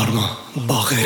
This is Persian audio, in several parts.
آرمان باقری.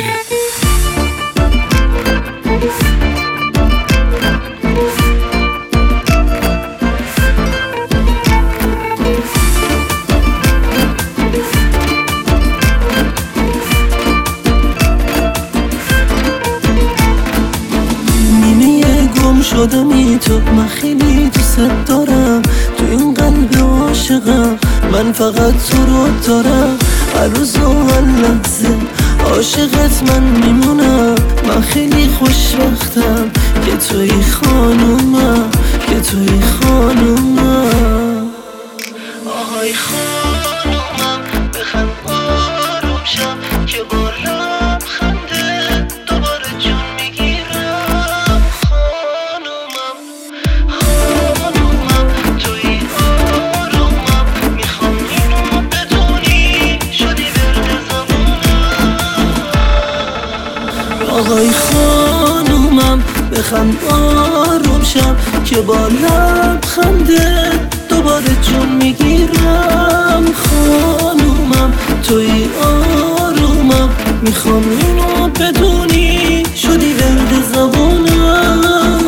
شدمی تو، من خیلی دوست دارم، تو این قلب عاشقم، من فقط تو رو دارم، هر روز و هر لحظه عاشقت من میمونم. من خیلی خوشبختم که توی خانومم، که توی خانومم. آهای خانومم بخند آروم شم که با لبخنده دوباره جون میگیرم. خانومم توی آرومم، میخوام اینو بدونی شدی ورد زبونم. آهای خانومم بخند آروم شم که با لبخنده دوباره جون میگیرم. خانومم توی آرومم، میخوام اینو بدونی شدی ورد زبونم.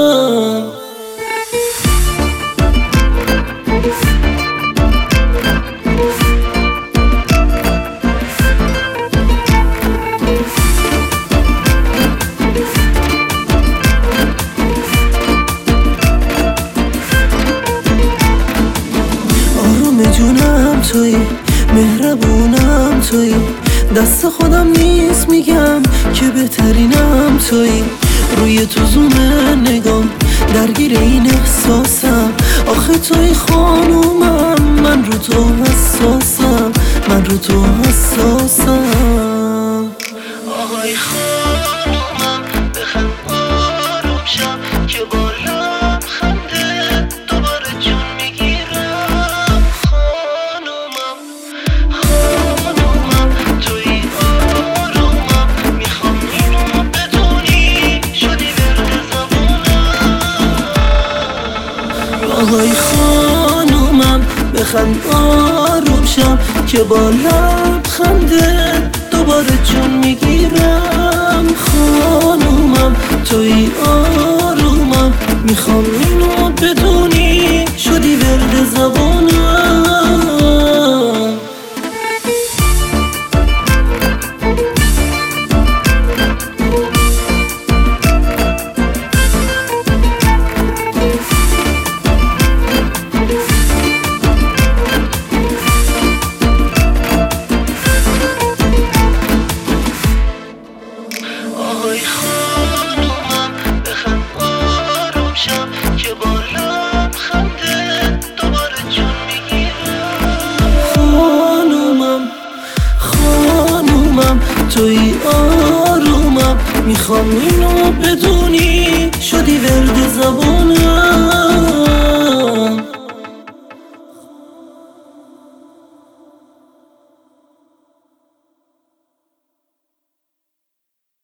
جونم توی، مهربونم توی، دست خودم نیست میگم که بهترینم توی. روی تو زوم نگاه درگیر این احساسم، آخه توی خانومم، من رو تو حساسم، من رو تو حساسم. آهای خانومم بخند آروم شم که با لبخنده دوباره جون میگیرم. خانومم توی آرومم، میخوام اینو بدونی شدی ورد زبونم. آهای خانومم بخند آروم شم که با لبخنده دوباره جون میگیرم. خانومم توی آرومم، میخوام اینو بدونی شدی ورد زبونم. آهای خانومم بخند آروم شم که با لبخنده دوباره جون میگیرم. خانومم توی آرومم، میخوام اینو بدونی شدی ورد زبونم.